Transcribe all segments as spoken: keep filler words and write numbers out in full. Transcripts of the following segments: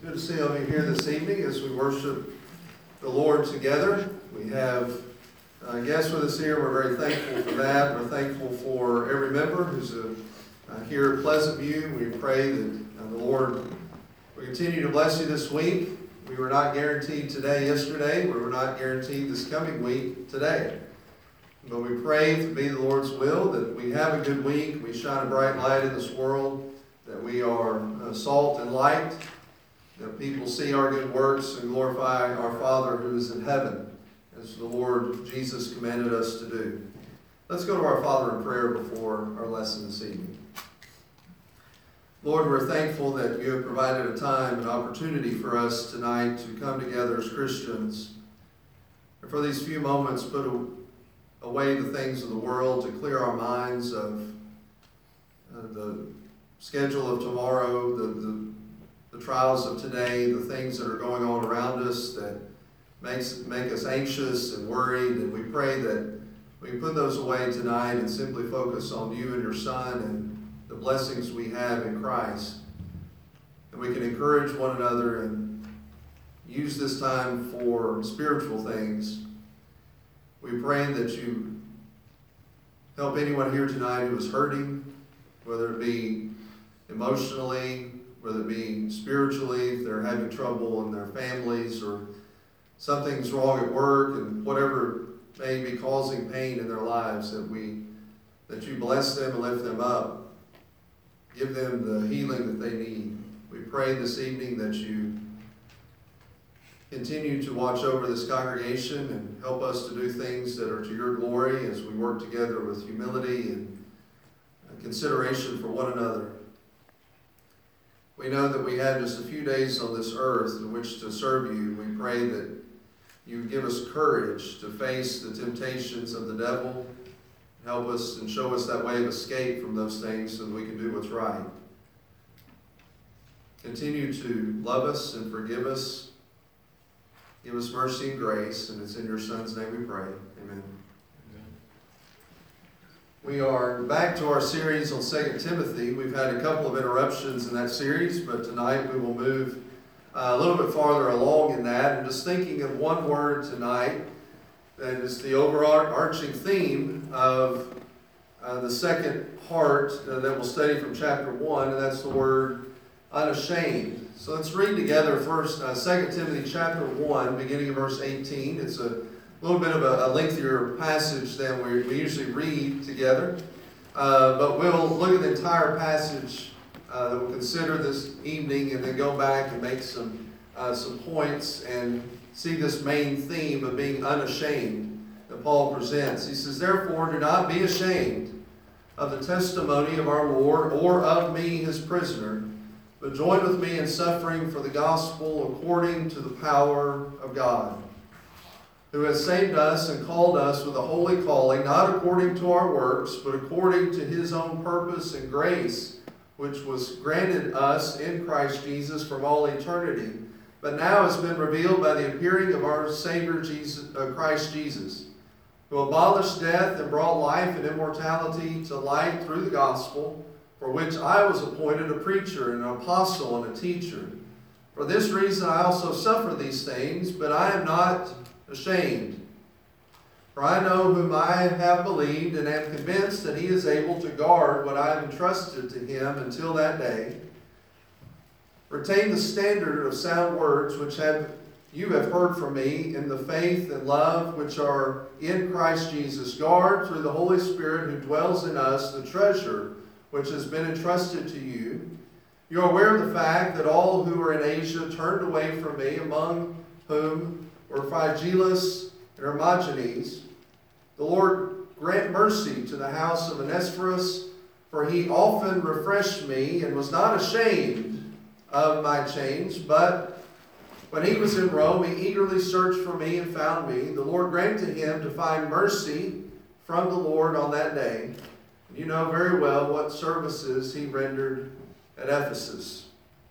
Good to see all of you here this evening as we worship the Lord together. We have uh, guests with us here. We're very thankful for that. We're thankful for every member who's uh, uh, here at Pleasant View. We pray that uh, the Lord will continue to bless you this week. We were not guaranteed today yesterday. We were not guaranteed this coming week today. But we pray to be the Lord's will, that we have a good week, we shine a bright light in this world, that we are uh, salt and light, that people see our good works and glorify our Father who is in heaven, as the Lord Jesus commanded us to do. Let's go to our Father in prayer before our lesson this evening. Lord, we're thankful that you have provided a time and opportunity for us tonight to come together as Christians, and for these few moments put a away the things of the world, to clear our minds of uh, the schedule of tomorrow, the, the, the trials of today, the things that are going on around us that makes make us anxious and worried. And we pray that we can put those away tonight and simply focus on you and your Son and the blessings we have in Christ. And we can encourage one another and use this time for spiritual things. We pray that you help anyone here tonight who is hurting, whether it be emotionally, whether it be spiritually, if they're having trouble in their families, or something's wrong at work, and whatever may be causing pain in their lives, that we that you bless them and lift them up. Give them the healing that they need. We pray this evening that you continue to watch over this congregation and help us to do things that are to your glory as we work together with humility and consideration for one another. We know that we have just a few days on this earth in which to serve you. We pray that you give us courage to face the temptations of the devil. Help us and show us that way of escape from those things so that we can do what's right. Continue to love us and forgive us. Give us mercy and grace, and it's in your Son's name we pray. Amen. Amen. We are back to our series on Second Timothy. We've had a couple of interruptions in that series, but tonight we will move uh, a little bit farther along in that. And just thinking of one word tonight that is the overarching theme of uh, the second part uh, that we'll study from chapter one, and that's the word unashamed. So let's read together first uh, Second Timothy chapter one, beginning in verse eighteen. It's a little bit of a, a lengthier passage than we, we usually read together. Uh, but we'll look at the entire passage uh, that we'll consider this evening, and then go back and make some, uh, some points and see this main theme of being unashamed that Paul presents. He says, "Therefore, do not be ashamed of the testimony of our Lord, or of me, his prisoner, but join with me in suffering for the gospel according to the power of God, who has saved us and called us with a holy calling, not according to our works, but according to his own purpose and grace, which was granted us in Christ Jesus from all eternity, but now has been revealed by the appearing of our Savior Jesus, uh, Christ Jesus, who abolished death and brought life and immortality to light through the gospel, for which I was appointed a preacher and an apostle and a teacher. For this reason I also suffer these things, but I am not ashamed. For I know whom I have believed, and am convinced that he is able to guard what I have entrusted to him until that day. Retain the standard of sound words which have you have heard from me in the faith and love which are in Christ Jesus. Guard through the Holy Spirit who dwells in us the treasure which has been entrusted to you. You are aware of the fact that all who were in Asia turned away from me, among whom were Phygellus and Hermogenes. The Lord grant mercy to the house of Onesiphorus, for he often refreshed me and was not ashamed of my chains. But when he was in Rome, he eagerly searched for me and found me. The Lord granted him to find mercy from the Lord on that day. You know very well what services he rendered at Ephesus."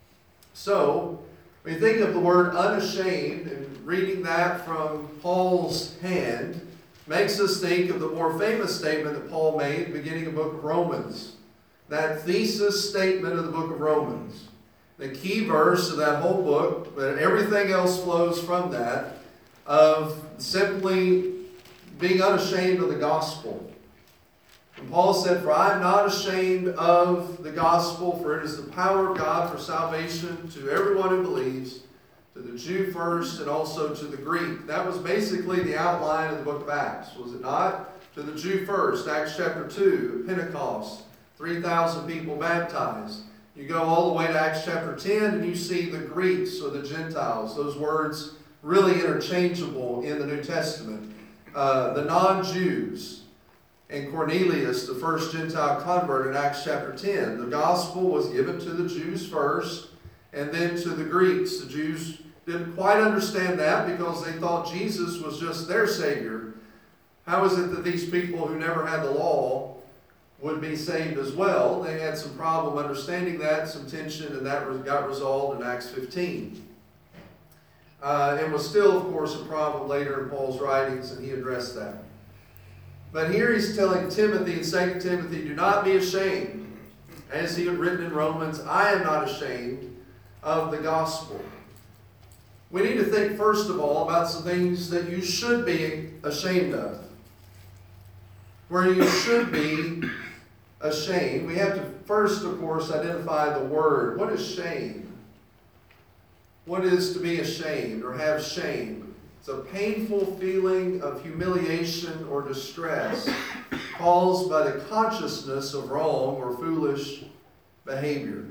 So, when you think of the word unashamed, and reading that from Paul's hand, makes us think of the more famous statement that Paul made at the beginning of the book of Romans. That thesis statement of the book of Romans. the key verse of that whole book, but everything else flows from that, of simply being unashamed of the gospel. And Paul said, "For I am not ashamed of the gospel, for it is the power of God for salvation to everyone who believes, to the Jew first and also to the Greek." That was basically the outline of the book of Acts, was it not? To the Jew first, Acts chapter two, Pentecost, three thousand people baptized. You go all the way to Acts chapter ten and you see the Greeks or the Gentiles. Those words really interchangeable in the New Testament. Uh, the non-Jews, and Cornelius, the first Gentile convert in Acts chapter ten. The gospel was given to the Jews first and then to the Greeks. The Jews didn't quite understand that because they thought Jesus was just their Savior. How is it that these people who never had the law would be saved as well? They had some problem understanding that, some tension, and that got resolved in Acts fifteen. Uh, it was still, of course, a problem later in Paul's writings, and he addressed that. But here he's telling Timothy in Second Timothy, "Do not be ashamed." As he had written in Romans, "I am not ashamed of the gospel." We need to think first of all about some things that you should be ashamed of. Where you should be ashamed, we have to first, of course, identify the word. What is shame? What is to be ashamed or have shame? It's a painful feeling of humiliation or distress caused by the consciousness of wrong or foolish behavior.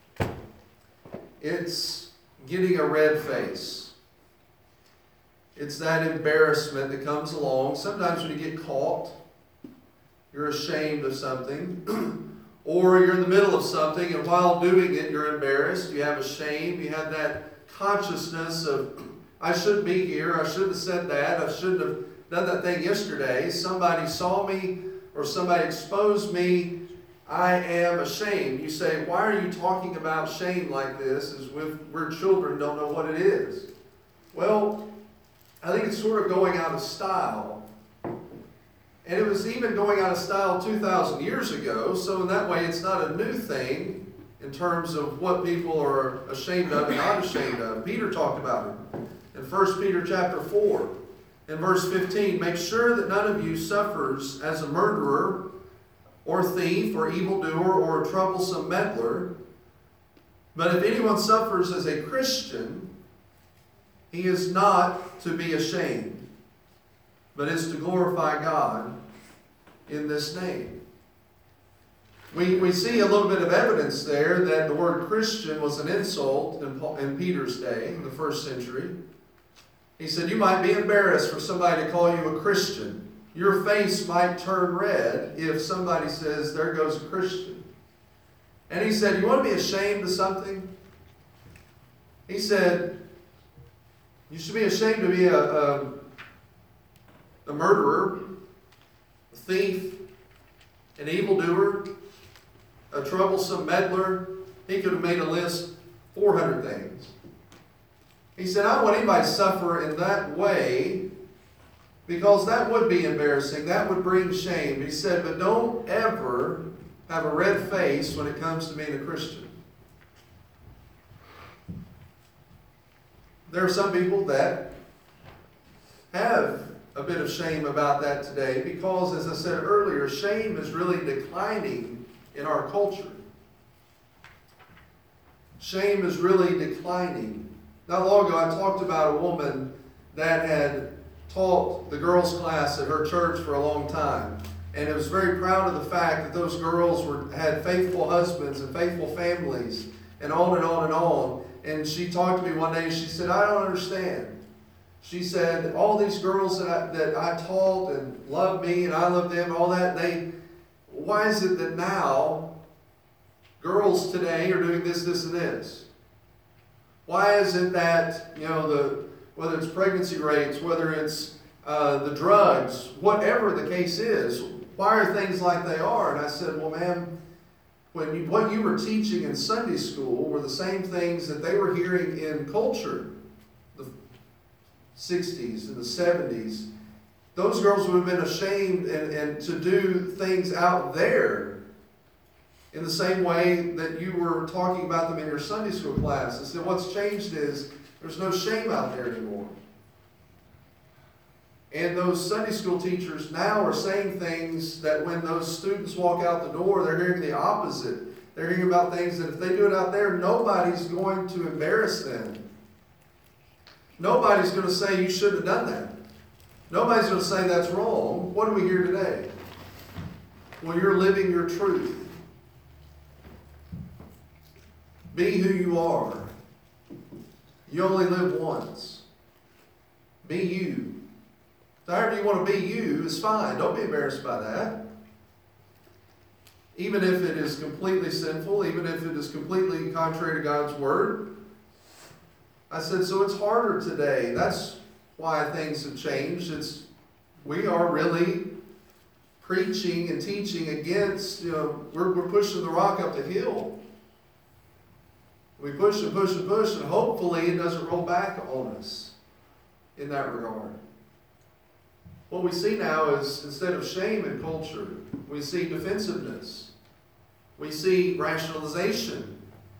It's getting a red face. It's that embarrassment that comes along. Sometimes when you get caught, you're ashamed of something. Or you're in the middle of something, and while doing it, you're embarrassed. You have a shame. You have that consciousness of, I shouldn't be here. I shouldn't have said that. I shouldn't have done that thing yesterday. Somebody saw me or somebody exposed me. I am ashamed. You say, why are you talking about shame like this as if we're children don't know what it is? Well, I think it's sort of going out of style. And it was even going out of style two thousand years ago, so in that way it's not a new thing in terms of what people are ashamed of and not ashamed of. Peter talked about it in First Peter chapter four. In verse fifteen, "Make sure that none of you suffers as a murderer or thief or evildoer or a troublesome meddler. But if anyone suffers as a Christian, he is not to be ashamed, but is to glorify God in this name." We, we see a little bit of evidence there that the word Christian was an insult in, Paul, in Peter's day, in the first century. He said, you might be embarrassed for somebody to call you a Christian. Your face might turn red if somebody says, there goes a Christian. And he said, you want to be ashamed of something? He said, you should be ashamed to be a, a, a murderer, a thief, an evildoer, a troublesome meddler. He could have made a list, four hundred things. He said, I don't want anybody to suffer in that way, because that would be embarrassing. That would bring shame. He said, but don't ever have a red face when it comes to being a Christian. There are some people that have a bit of shame about that today because, as I said earlier, shame is really declining in our culture. Shame is really declining. Not long ago, I talked about a woman that had taught the girls' class at her church for a long time. And it was very proud of the fact that those girls were had faithful husbands and faithful families and on and on and on. And she talked to me one day and she said, I don't understand. She said, all these girls that I, that I taught and loved me and I loved them, all that, they, why is it that now girls today are doing this, this, and this? Why is it that, you know, the whether it's pregnancy rates, whether it's uh, the drugs, whatever the case is, why are things like they are? And I said, well, ma'am, when you, what you were teaching in Sunday school were the same things that they were hearing in culture, the sixties and the seventies. Those girls would have been ashamed and, and to do things out there In the same way that you were talking about them in your Sunday school class. I said, what's changed is there's no shame out there anymore. And those Sunday school teachers now are saying things that when those students walk out the door, they're hearing the opposite. They're hearing about things that if they do it out there, nobody's going to embarrass them. Nobody's going to say you shouldn't have done that. Nobody's going to say that's wrong. What do we hear today? Well, you're living your truth. Be who you are. You only live once. Be you. However you want to be you is fine. Don't be embarrassed by that. Even if it is completely sinful, even if it is completely contrary to God's word. I said, so it's harder today. That's why things have changed. It's we are really preaching and teaching against, you know, we're, we're pushing the rock up the hill. We push and push and push, and hopefully it doesn't roll back on us in that regard. What we see now is, instead of shame in culture, we see defensiveness. We see rationalization.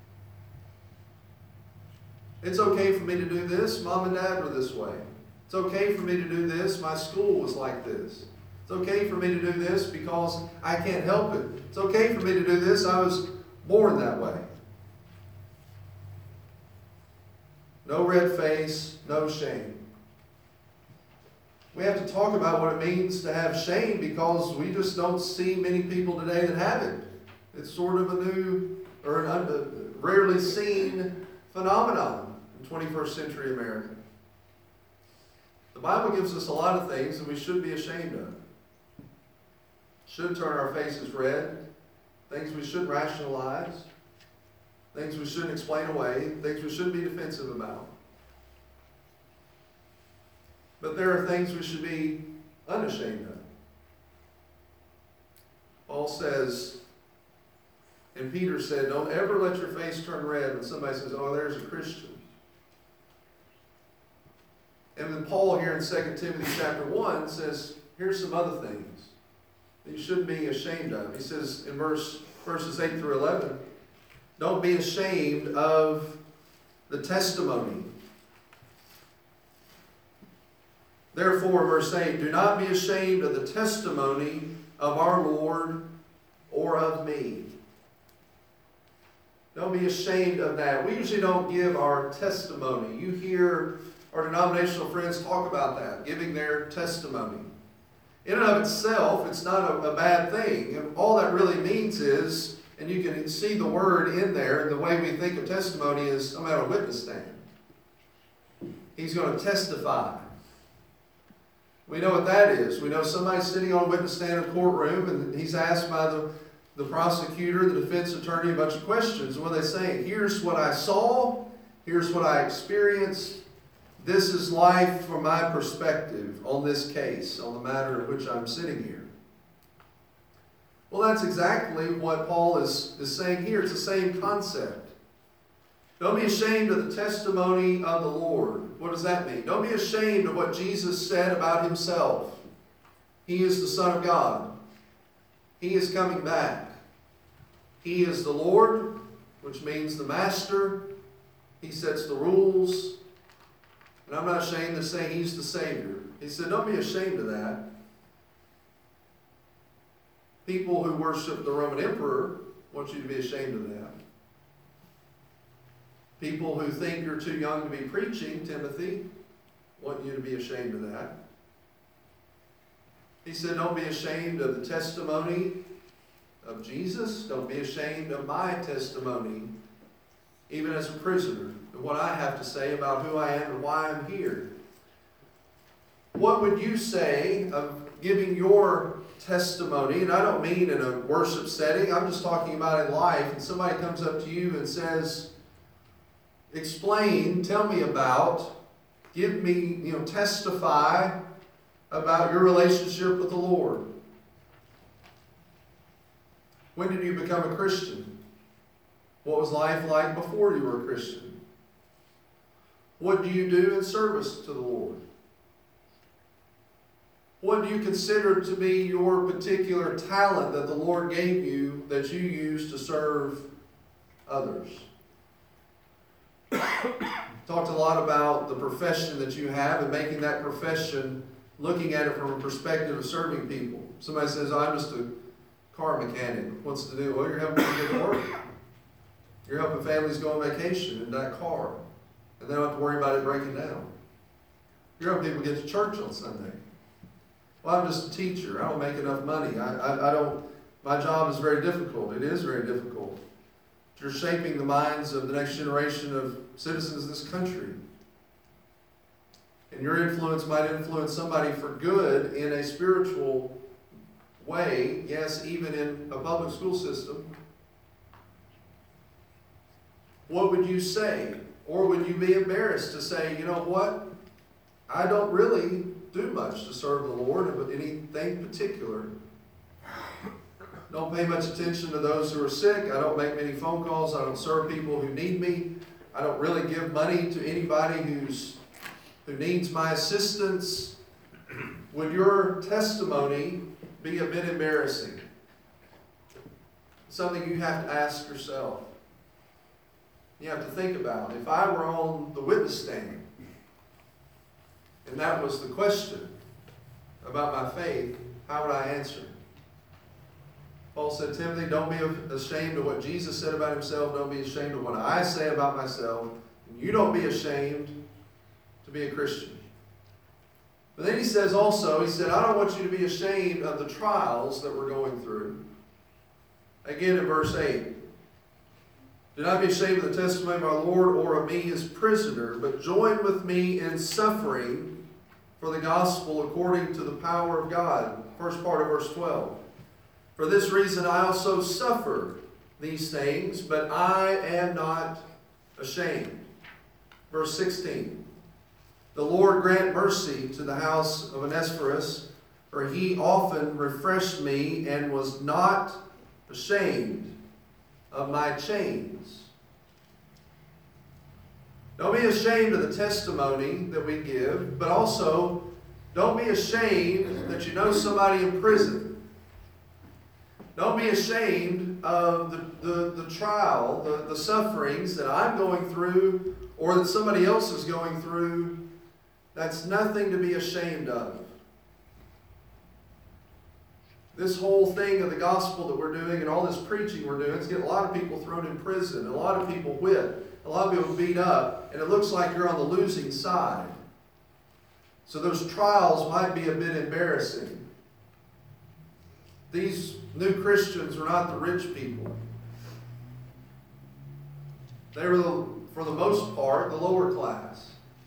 It's okay for me to do this. Mom and Dad were this way. It's okay for me to do this. My school was like this. It's okay for me to do this because I can't help it. It's okay for me to do this. I was born that way. No red face, no shame. We have to talk about what it means to have shame because we just don't see many people today that have it. It's sort of a new or an un- rarely seen phenomenon in twenty-first century America. The Bible gives us a lot of things that we should be ashamed of. Should turn our faces red. Things we shouldn't rationalize. Things we shouldn't explain away. Things we shouldn't be defensive about. But there are things we should be unashamed of. Paul says, and Peter said, don't ever let your face turn red when somebody says, oh, there's a Christian. And then Paul here in Second Timothy chapter one says, here's some other things that you shouldn't be ashamed of. He says in verse verses eight through eleven, don't be ashamed of the testimony. Therefore, verse eight, do not be ashamed of the testimony of our Lord or of me. Don't be ashamed of that. We usually don't give our testimony. You hear our denominational friends talk about that, giving their testimony. In and of itself, it's not a, a bad thing. And all that really means is, and you can see the word in there, and the way we think of testimony is, I'm at a witness stand. He's going to testify. We know what that is. We know somebody's sitting on a witness stand in a courtroom, and he's asked by the, the prosecutor, the defense attorney, a bunch of questions. What are they saying? Here's what I saw. Here's what I experienced. This is life from my perspective on this case, on the matter in which I'm sitting here. Well, that's exactly what Paul is, is saying here. It's the same concept. Don't be ashamed of the testimony of the Lord. What does that mean? Don't be ashamed of what Jesus said about himself. He is the Son of God. He is coming back. He is the Lord, which means the Master. He sets the rules. And I'm not ashamed to say he's the Savior. He said, don't be ashamed of that. People who worship the Roman Emperor want you to be ashamed of that. People who think you're too young to be preaching, Timothy, want you to be ashamed of that. He said, don't be ashamed of the testimony of Jesus. Don't be ashamed of my testimony, even as a prisoner, and what I have to say about who I am and why I'm here. What would you say of giving your testimony? And I don't mean in a worship setting. I'm just talking about in life. And somebody comes up to you and says, explain, tell me about, give me, you know, testify about your relationship with the Lord. When did you become a Christian? What was life like before you were a Christian? What do you do in service to the Lord? What do you consider to be your particular talent that the Lord gave you that you use to serve others? Talked a lot about the profession that you have and making that profession, looking at it from a perspective of serving people. Somebody says, I'm just a car mechanic. What's to do? Well, you're helping people get to work. You're helping families go on vacation in that car. And they don't have to worry about it breaking down. You're helping people get to church on Sunday. Well, I'm just a teacher. I don't make enough money. I, I, I don't, my job is very difficult. It is very difficult. You're shaping the minds of the next generation of citizens of this country. And your influence might influence somebody for good in a spiritual way, yes, even in a public school system. What would you say? Or would you be embarrassed to say, you know what? I don't really do much to serve the Lord, but anything particular. Don't pay much attention to those who are sick. I don't make many phone calls. I don't serve people who need me. I don't really give money to anybody who's who needs my assistance. Would your testimony be a bit embarrassing? Something you have to ask yourself. You have to think about. If I were on the witness stand, and that was the question about my faith, how would I answer? Paul said, Timothy, don't be ashamed of what Jesus said about himself. Don't be ashamed of what I say about myself. And you don't be ashamed to be a Christian. But then he says also, he said, I don't want you to be ashamed of the trials that we're going through. Again in verse eight. Do not be ashamed of the testimony of our Lord or of me, his prisoner, but join with me in suffering for the gospel according to the power of God. First part of verse twelve. For this reason I also suffer these things, but I am not ashamed. Verse sixteen. The Lord grant mercy to the house of Onesiphorus, for he often refreshed me and was not ashamed of my chains. Don't be ashamed of the testimony that we give, but also don't be ashamed that you know somebody in prison. Don't be ashamed of the, the, the trial, the, the sufferings that I'm going through or that somebody else is going through. That's nothing to be ashamed of. This whole thing of the gospel that we're doing and all this preaching we're doing is getting a lot of people thrown in prison, a lot of people whipped, a lot of people beat up, and it looks like you're on the losing side. So those trials might be a bit embarrassing. These new Christians were not the rich people. They were, the, for the most part, the lower class.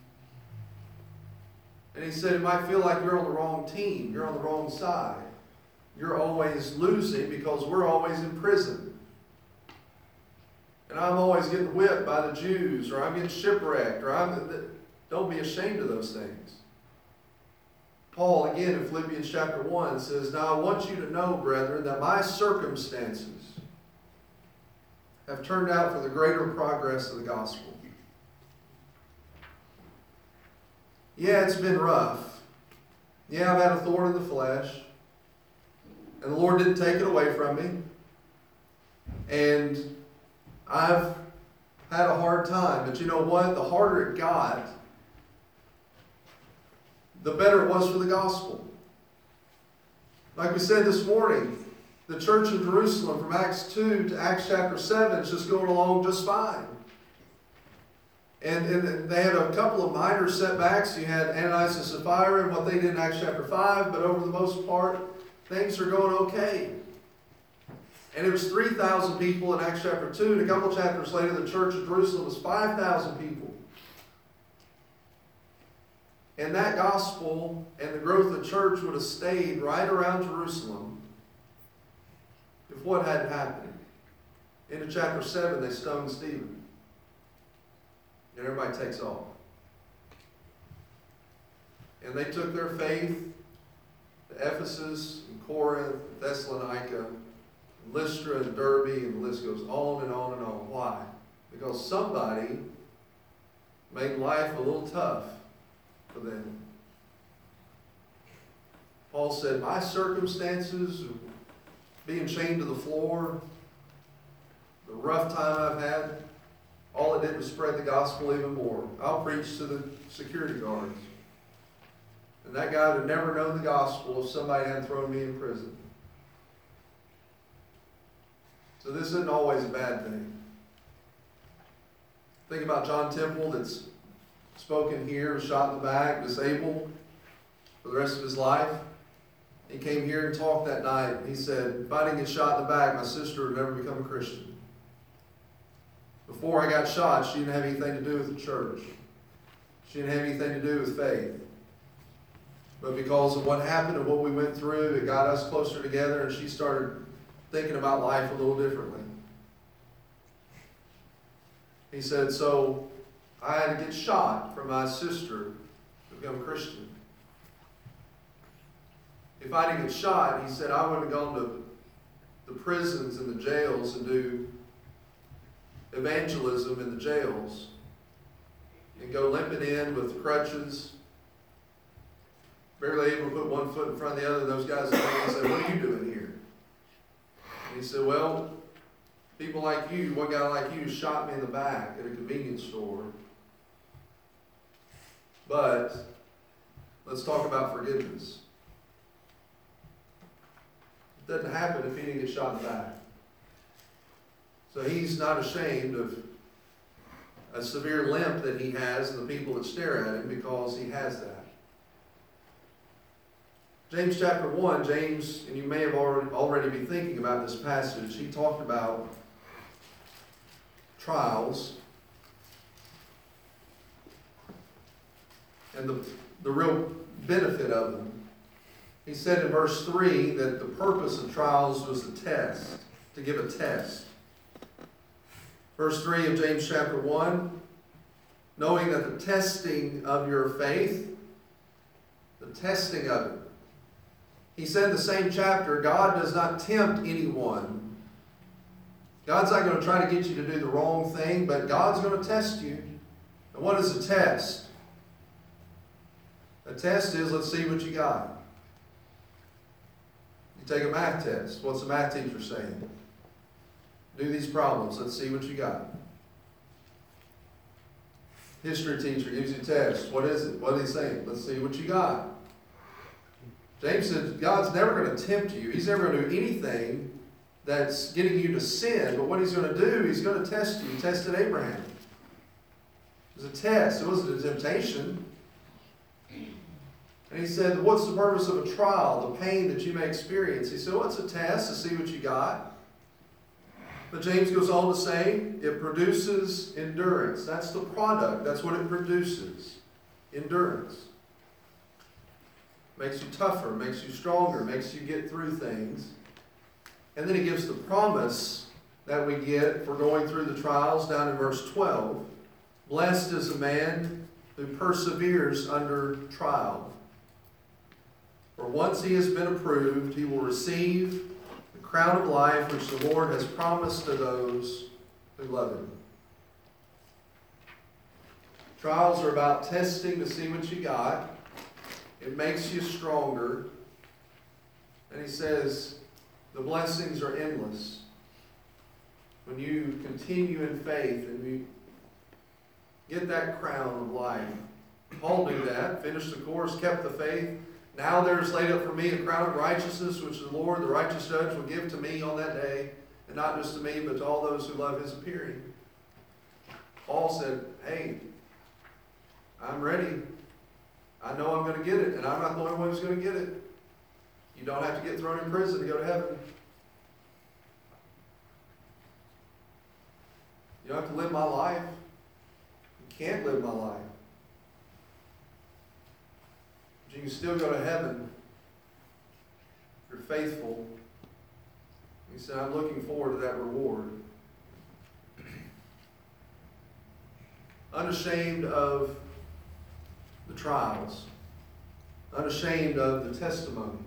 And he said, it might feel like you're on the wrong team. You're on the wrong side. You're always losing because we're always in prison. And I'm always getting whipped by the Jews, or I'm getting shipwrecked, or I'm... Don't be ashamed of those things. Paul, again, in Philippians chapter one, says, Now I want you to know, brethren, that my circumstances have turned out for the greater progress of the gospel. Yeah, it's been rough. Yeah, I've had a thorn in the flesh. And the Lord didn't take it away from me. And I've had a hard time. But you know what? The harder it got, the better it was for the gospel. Like we said this morning, the church in Jerusalem from Acts two to Acts chapter seven is just going along just fine. And, and they had a couple of minor setbacks. You had Ananias and Sapphira and what they did in Acts chapter five, but over the most part, things are going okay. And it was three thousand people in Acts chapter two, and a couple of chapters later, the church of Jerusalem was five thousand people. And that gospel and the growth of the church would have stayed right around Jerusalem if what hadn't happened. Into chapter seven, they stoned Stephen. And everybody takes off. And they took their faith to Ephesus, and Corinth, and Thessalonica, and Lystra, and Derbe, and the list goes on and on and on. Why? Because somebody made life a little tough for them. Paul said, my circumstances, being chained to the floor, the rough time I've had, all it did was spread the gospel even more. I'll preach to the security guards. And that guy would have never known the gospel if somebody hadn't thrown me in prison. So this isn't always a bad thing. Think about John Temple that's spoken here, shot in the back, disabled for the rest of his life. He came here and talked that night. He said, if I didn't get shot in the back, my sister would never become a Christian. Before I got shot, she didn't have anything to do with the church. She didn't have anything to do with faith. But because of what happened and what we went through, it got us closer together, and she started thinking about life a little differently. He said, so I had to get shot for my sister to become a Christian. If I didn't get shot, he said, I would have gone to the prisons and the jails and do evangelism in the jails and go limping in with crutches, barely able to put one foot in front of the other. Those guys said, what are you doing here? And he said, well, people like you, one guy like you shot me in the back at a convenience store. But let's talk about forgiveness. It doesn't happen if he didn't get shot in the back. So he's not ashamed of a severe limp that he has and the people that stare at him because he has that. James chapter one, James, and you may have already, already been thinking about this passage, he talked about trials and the, the real benefit of them. He said in verse three that the purpose of trials was to test, to give a test. Verse three of James chapter one, knowing that the testing of your faith, the testing of it. He said in the same chapter, God does not tempt anyone. God's not going to try to get you to do the wrong thing, but God's going to test you. And what is a test? A test is, let's see what you got. You take a math test. What's the math teacher saying? Do these problems. Let's see what you got. History teacher gives you a test. What is it? What is he saying? Let's see what you got. James said God's never going to tempt you. He's never going to do anything that's getting you to sin. But what he's going to do, he's going to test you. He tested Abraham. It was a test. It wasn't a temptation. And he said, what's the purpose of a trial? The pain that you may experience. He said, well, it's a test to see what you got. But James goes on to say, it produces endurance. That's the product. That's what it produces. Endurance. Makes you tougher, makes you stronger, makes you get through things. And then he gives the promise that we get for going through the trials down in verse twelve. Blessed is the man who perseveres under trial. For once he has been approved, he will receive the crown of life which the Lord has promised to those who love him. Trials are about testing to see what you got. It makes you stronger. And he says the blessings are endless. When you continue in faith and you get that crown of life. Paul knew that, finished the course, kept the faith. Now there is laid up for me a crown of righteousness, which the Lord, the righteous judge, will give to me on that day. And not just to me, but to all those who love his appearing. Paul said, hey, I'm ready. I know I'm going to get it, and I'm not the only one who's going to get it. You don't have to get thrown in prison to go to heaven. You don't have to live my life. You can't live my life. But you can still go to heaven if you're faithful. He said, I'm looking forward to that reward. Unashamed of the trials, unashamed of the testimony.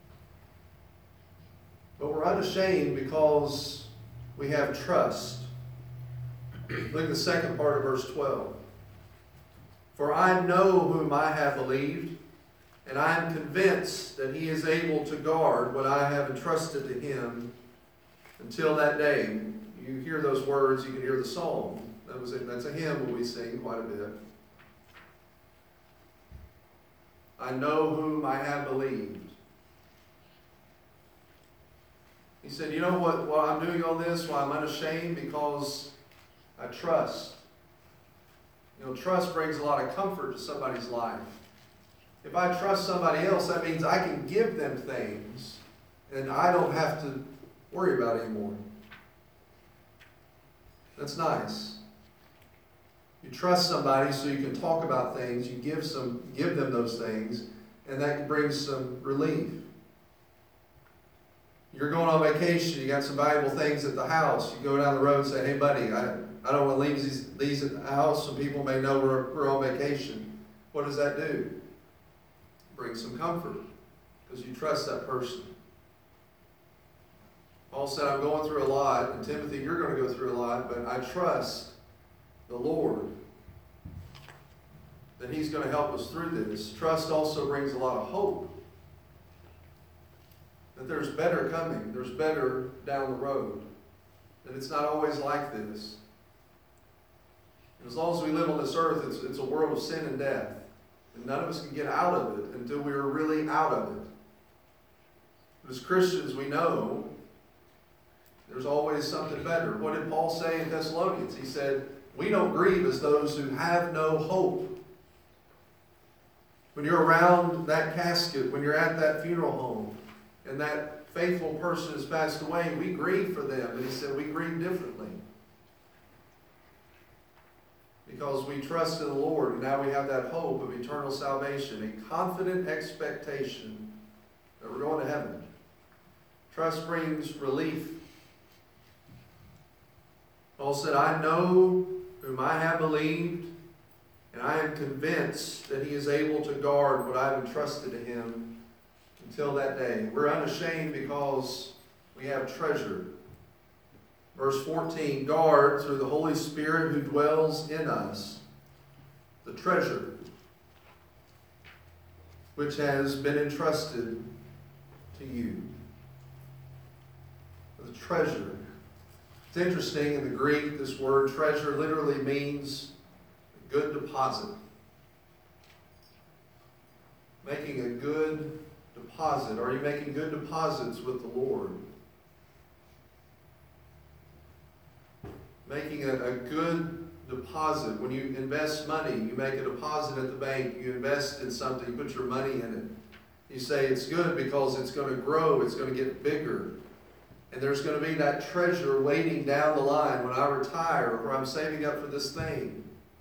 But we're unashamed because we have trust. Look at the second part of verse twelve. For I know whom I have believed, and I am convinced that he is able to guard what I have entrusted to him until that day. You hear those words, you can hear the song. That was a, that's a hymn that we sing quite a bit. I know whom I have believed. He said, you know what, while I'm doing all this, why I'm unashamed? Because I trust. You know, trust brings a lot of comfort to somebody's life. If I trust somebody else, that means I can give them things and I don't have to worry about it anymore. That's nice. You trust somebody so you can talk about things, you give some, give them those things, and that brings some relief. You're going on vacation, you got some valuable things at the house, you go down the road and say, hey buddy, I, I don't want to leave these, these at the house so people may know we're, we're on vacation. What does that do? Bring some comfort, because you trust that person. Paul said, I'm going through a lot, and Timothy, you're going to go through a lot, but I trust the Lord that he's going to help us through this. Trust also brings a lot of hope. That there's better coming. There's better down the road. That it's not always like this. And as long as we live on this earth, it's, it's a world of sin and death. And none of us can get out of it until we are really out of it. But as Christians, we know there's always something better. What did Paul say in Thessalonians? He said, we don't grieve as those who have no hope. When you're around that casket, when you're at that funeral home, and that faithful person has passed away, we grieve for them. And he said, we grieve differently. Because we trust in the Lord, and now we have that hope of eternal salvation, a confident expectation that we're going to heaven. Trust brings relief. Paul said, I know whom I have believed, and I am convinced that he is able to guard what I have entrusted to him until that day. We're unashamed because we have treasure. Verse fourteen, guard through the Holy Spirit who dwells in us the treasure which has been entrusted to you. The treasure. It's interesting, in the Greek, this word treasure literally means good deposit. Making a good deposit. Are you making good deposits with the Lord? Making a, a good deposit. When you invest money, you make a deposit at the bank, you invest in something, you put your money in it. You say it's good because it's going to grow, it's going to get bigger. And there's going to be that treasure waiting down the line when I retire, or I'm saving up for this thing.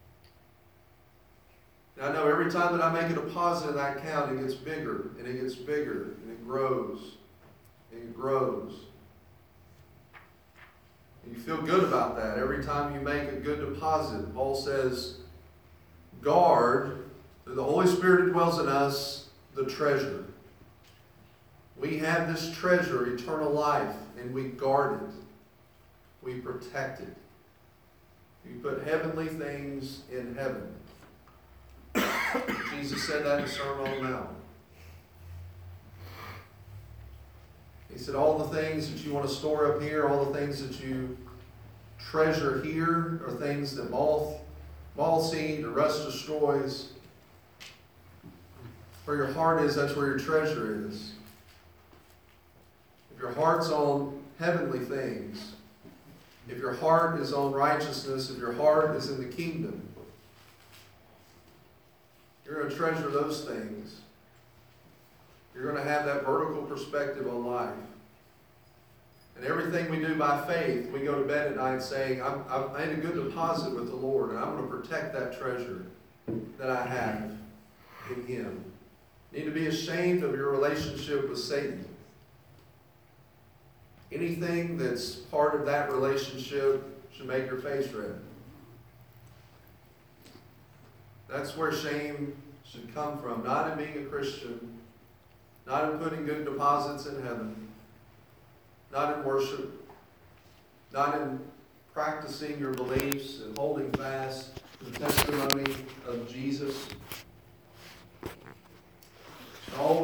Now, I know every time that I make a deposit in that account, it gets bigger, and it gets bigger, and it grows, and it grows. And you feel good about that every time you make a good deposit. Paul says, guard, through the Holy Spirit who dwells in us, the treasure. We have this treasure, eternal life, and we guard it. We protect it. We put heavenly things in heaven. Jesus said that in the Sermon on the Mount. He said, all the things that you want to store up here, all the things that you treasure here, are things that moth, moths eat or rust destroys. Where your heart is, that's where your treasure is. If your heart's on heavenly things, if your heart is on righteousness, if your heart is in the kingdom, you're going to treasure those things. You're going to have that vertical perspective on life. And everything we do by faith, we go to bed at night saying, I'm, I'm in a good deposit with the Lord, and I'm going to protect that treasure that I have in Him. You need to be ashamed of your relationship with Satan. Anything that's part of that relationship should make your face red. That's where shame should come from. Not in being a Christian, not in putting good deposits in heaven, not in worship, not in practicing your beliefs and holding fast to the testimony of Jesus.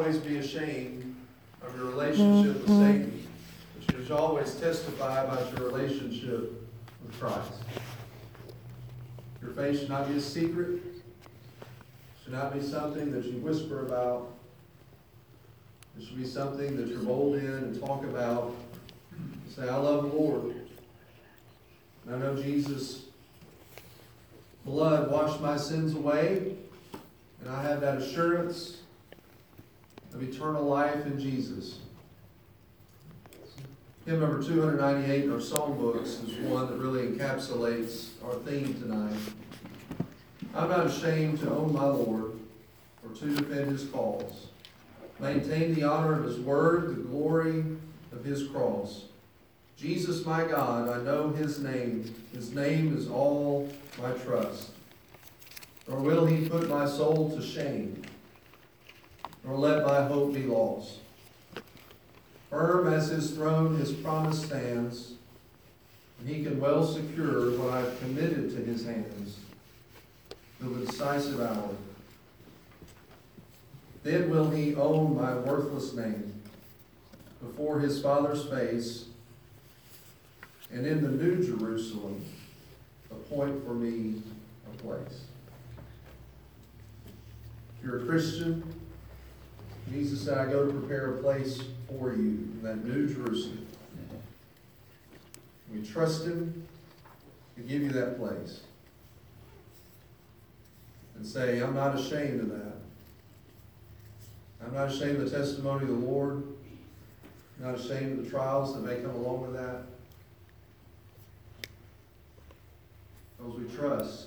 always be ashamed of your relationship with Satan, but you should always testify about your relationship with Christ. Your faith should not be a secret. It should not be something that you whisper about. It should be something that you're bold in and talk about. Say, I love the Lord. And I know Jesus' blood washed my sins away. And I have that assurance of eternal life in Jesus. Hymn number two ninety-eight in our song books is one that really encapsulates our theme tonight. I'm not ashamed to own my Lord or to defend his cause. Maintain the honor of his word, the glory of his cross. Jesus, my God, I know his name. His name is all my trust. Nor will he put my soul to shame, nor let my hope be lost. Firm as his throne, his promise stands, and he can well secure what I've committed to his hands till the decisive hour. Then will he own my worthless name before his Father's face, and in the new Jerusalem appoint for me a place. If you're a Christian, Jesus said, I go to prepare a place for you in that new Jerusalem. We trust him to give you that place. And say, I'm not ashamed of that. I'm not ashamed of the testimony of the Lord. I'm not ashamed of the trials that may come along with that. Because we trust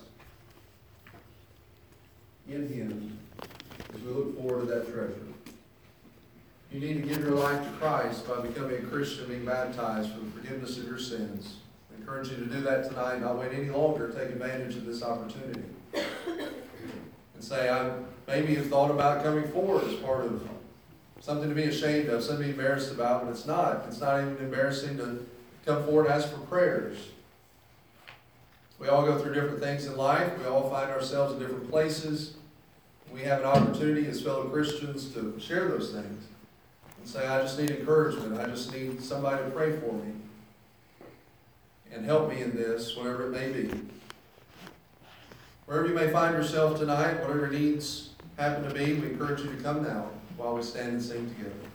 in him as we look forward to that treasure. You need to give your life to Christ by becoming a Christian, being baptized for the forgiveness of your sins. I encourage you to do that tonight, not wait any longer, take advantage of this opportunity. And say, I maybe have thought about coming forward as part of something to be ashamed of, something to be embarrassed about, but it's not. It's not even embarrassing to come forward and ask for prayers. We all go through different things in life. We all find ourselves in different places. We have an opportunity as fellow Christians to share those things. And say, I just need encouragement. I just need somebody to pray for me and help me in this, whatever it may be. Wherever you may find yourself tonight, whatever needs happen to be, we encourage you to come now while we stand and sing together.